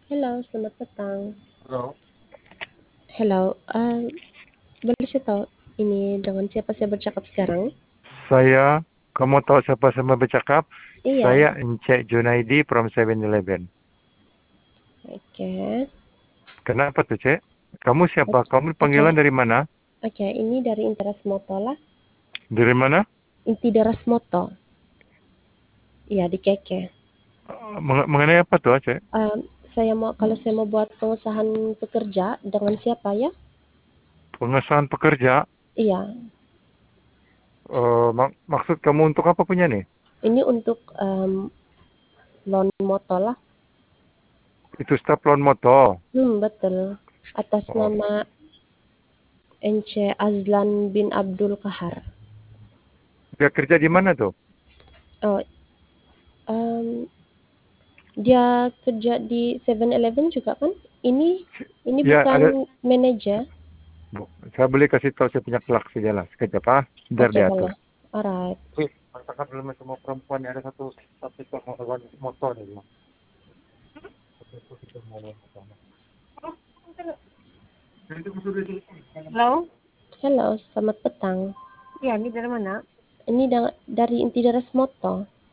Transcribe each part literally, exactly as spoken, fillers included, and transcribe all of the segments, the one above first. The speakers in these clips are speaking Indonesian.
Halo, selamat petang. Halo, Hello, eee, boleh saya tahu ini dengan siapa saya bercakap sekarang? saya, kamu tahu siapa saya mau bercakap? Iya, Saya Encik Junaidi from Seven Eleven. oke. Kenapa tuh, Cik? Kamu siapa? Ok Kamu oke panggilan dari mana? oke, ini dari Interas Moto lah, Dari mana? Inti Deras Moto. Iya, di Keke. Eh, meng- mengenai apa tuh, Cik? Mmm, saya mau kalau saya mau buat pengusahaan pekerja dengan siapa ya? Pengesahan pekerja. Iya, Eh, mak- maksud kamu untuk apa punya nih? ini untuk, mmm, loan motor lah. Itu staf loan motor. Hmm, betul. Atas Oh, nama Ence Azlan bin Abdul Kahar. dia kerja di mana tuh? Oh, mmm Dia kerja di Seven Eleven juga kan? Ini ini Ya, ada. bukan manajer? Bu, saya boleh kasih tahu saya punya kelak saja lah. Sekejap, ah. Biar Oke, diatur. boleh. Alright. Wih, katakan dulu semua perempuan yang ada satu satu staf loan motor nih. Halo? Halo, selamat petang. Iya, ini dari mana? Ini da dari Inti Deras Moto.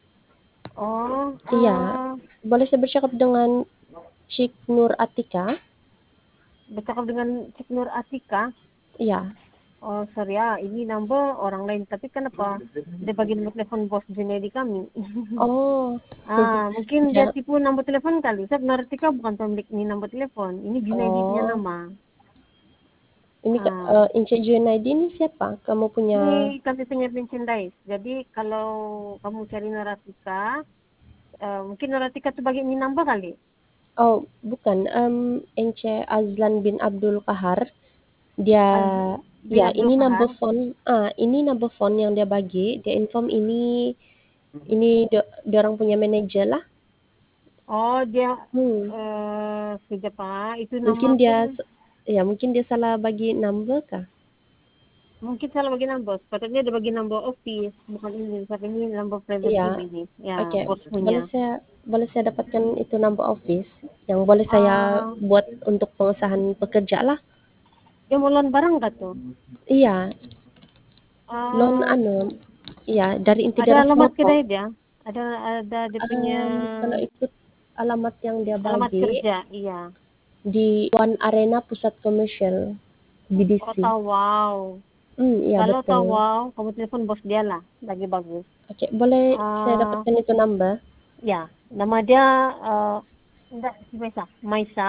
Oh, Iya, eh, boleh saya bercakap dengan Cik Nur Atika? bercakap dengan Cik Nur Atika. Iya. Oh, sorry ya, ini number orang lain. Tapi kenapa dia bagi nomor telepon bos Junaidi kami? Oh, Ah, mungkin dia ya. tipu nomor telepon kali. Saya Nur Atika bukan pemilik ini nomor telepon. Ini Junaidi punya Oh, nama. ini Kak, Ah, eee, Encik Junaidi ini siapa? Kamu punya ini kami punya merchandise. Jadi kalau kamu cari Nur Atika, eh, mungkin Nur Atika tuh bagi ini number kali. oh, bukan, mmm, Encik Azlan bin Abdul Kahar. Dia Az bin ya Abdul ini Kahar. number phone ah, ini number phone yang dia bagi, dia inform ini ini dia orang punya manajer lah. Oh, dia Hmm, eh sekejap ah. Itu nama mungkin dia pun s ya mungkin dia salah bagi number kah? mungkin salah bagi number. Sepatutnya dia bagi number office, bukan ini. Tapi ini number private Iya, ini nih. Ya, oke. bos punya. Boleh saya boleh saya dapatkan itu number office yang boleh saya Ah, buat untuk pengesahan pekerja lah. dia mau loan barang nggak tuh? Iya, loan Ah, anu, iya dari Inti ada Deras alamat Moto. kedai dia. Ada ada dia punya Mmm, kalau ikut alamat yang dia alamat bagi kerja. Iya. di One Arena Pusat Komersial, Oh, B D C. tahu, wow. Hmm, iya Kalau tahu, betul. wow, kamu telepon bos dia lah. Lagi bagus. Oke, boleh saya Ah, dapatkan itu number? ya. Nama dia eh enggak si Maisa. Maisa.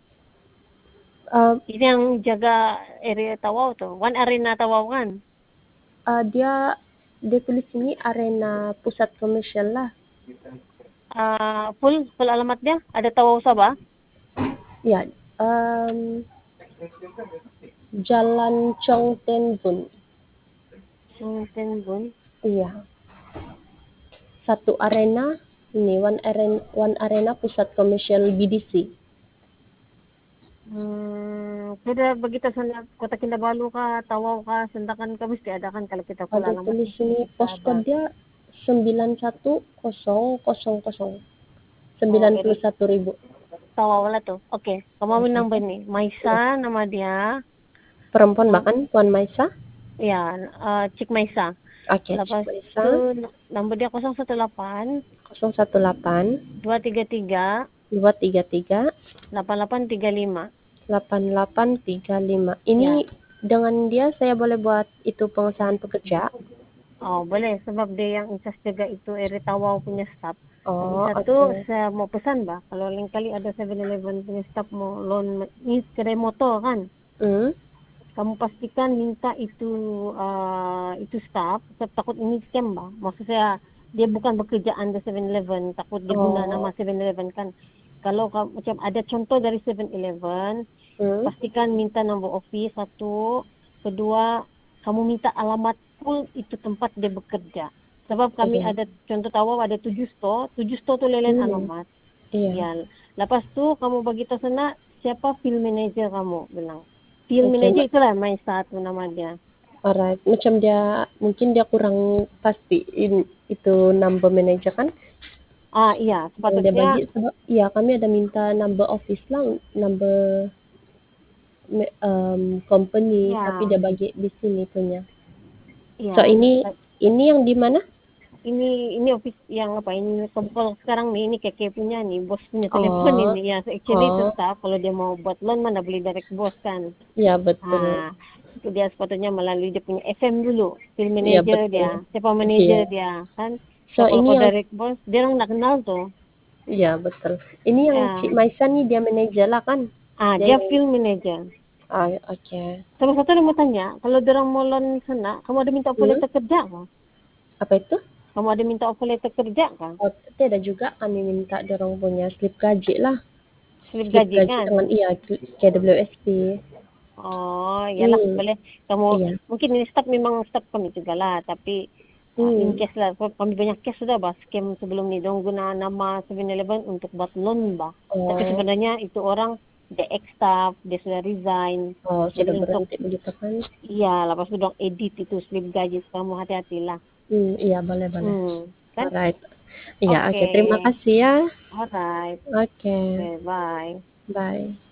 Eee Ini yang jaga area Tawau tuh. One Arena Tawau kan? eee, dia dia tulis sini Arena Pusat Komersial lah. Uh, full full alamat dia ada Tawau Sabah. Ya, mmm, Jalan Chong Ten Bun. Sunten Bun. Iya, satu arena ini One Aren One Arena Pusat Komersial B D C. Hmm, sudah begitu sana Kota Kinabalu ka, Tawau ka, Sandakan ka mesti ada kan kalau kita full Ada alamat tulis sini postcode sahabat. dia sembilan satu kosong kosong kosong, Oh, sembilan puluh area satu ribu. Tawau lah tuh. Oke, okay. Kamu Oke. nambah nih. Maisa nama dia. Perempuan Nam bahkan Puan Maisa? ya, uh, Cik Maisa. Oke, Cik Lepas Maisa. tu nombor dia kosong satu delapan nol satu delapan dua tiga tiga dua tiga tiga delapan delapan tiga lima. delapan delapan tiga lima. Ini Ya. dengan dia saya boleh buat itu pengesahan pekerja? Oh, boleh. Sebab dia yang incas jaga itu area Tawau punya staff. Lagi Oh, satu, oke. saya mau pesan bah. Kalau lain kali ada Seven Eleven punya staff mau loan, ini kedai motor kan. Hmm, Kamu pastikan minta itu uh, itu staff. Sebab takut ini scam bah. Maksud saya, dia bukan bekerjaan di Seven Eleven. Takut dia guna nama oh, Seven Eleven kan. Kalau kamu, macam ada contoh dari Seven Eleven, hmm, pastikan minta nombor office satu. Kedua, kamu minta alamat full itu tempat dia bekerja. Sebab kami iya. ada contoh tahu ada tujuh store, tujuh store tu lain Hmm, alamat. iya. Ya, lepas tu kamu bagi tahu sana siapa field manager kamu bilang. Field Oke, manager ma itulah main satu nama dia. alright. Macam dia mungkin dia kurang pasti in itu number manager kan? Ah, iya, Yang dia sepatutnya bagi sebab iya kami ada minta number office lah, number me mmm, company tapi ya, dia bagi di sini punya. So ya, ini ini yang di mana? ini ini office yang apa ini kalau sekarang nih ini Keke punya nih bos punya telepon Oh, ini ya, so actually itu oh, staff kalau dia mau buat loan mana beli direct bos kan. iya betul. Ah, itu dia sepatutnya melalui dia punya F M dulu, film Iya manager betul. dia, siapa Iya. manager dia kan. So So kalau ini kau yang direct bos, dia orang nak kenal tuh. iya betul. Ini yang Cik Ya, Maisa nih dia manajer lah kan? ah Dia dia yang film manager. ah, oke. Sama satu dia mau tanya, kalau dia orang mau loan sana, kamu ada minta offer Hmm, letter kerja kah? apa itu? Kamu ada minta offer letter kerja kah? Oh, tapi ada juga kami minta dorong punya slip gaji lah. Slip Slip gaji gaji kan? dengan iya K W S P. Oh, iyalah Hmm, boleh. Kamu iya. mungkin ini staff memang staff kami juga lah, tapi uh, in Hmm. case lah kau- kami banyak case sudah bah scam sebelum ni dong guna nama seven eleven untuk buat loan bah. Tapi Oh, sebenarnya itu orang dia ex staff, dia sudah resign. oh Jadi sudah untuk berhenti begitu kan? iya, lepas itu dong edit itu slip gaji kamu hati-hatilah. Hmm, iya boleh boleh. Hmm, kan? Alright. Iya, Oke. oke. Terima kasih ya. Alright. Oke. Okay, bye. Bye.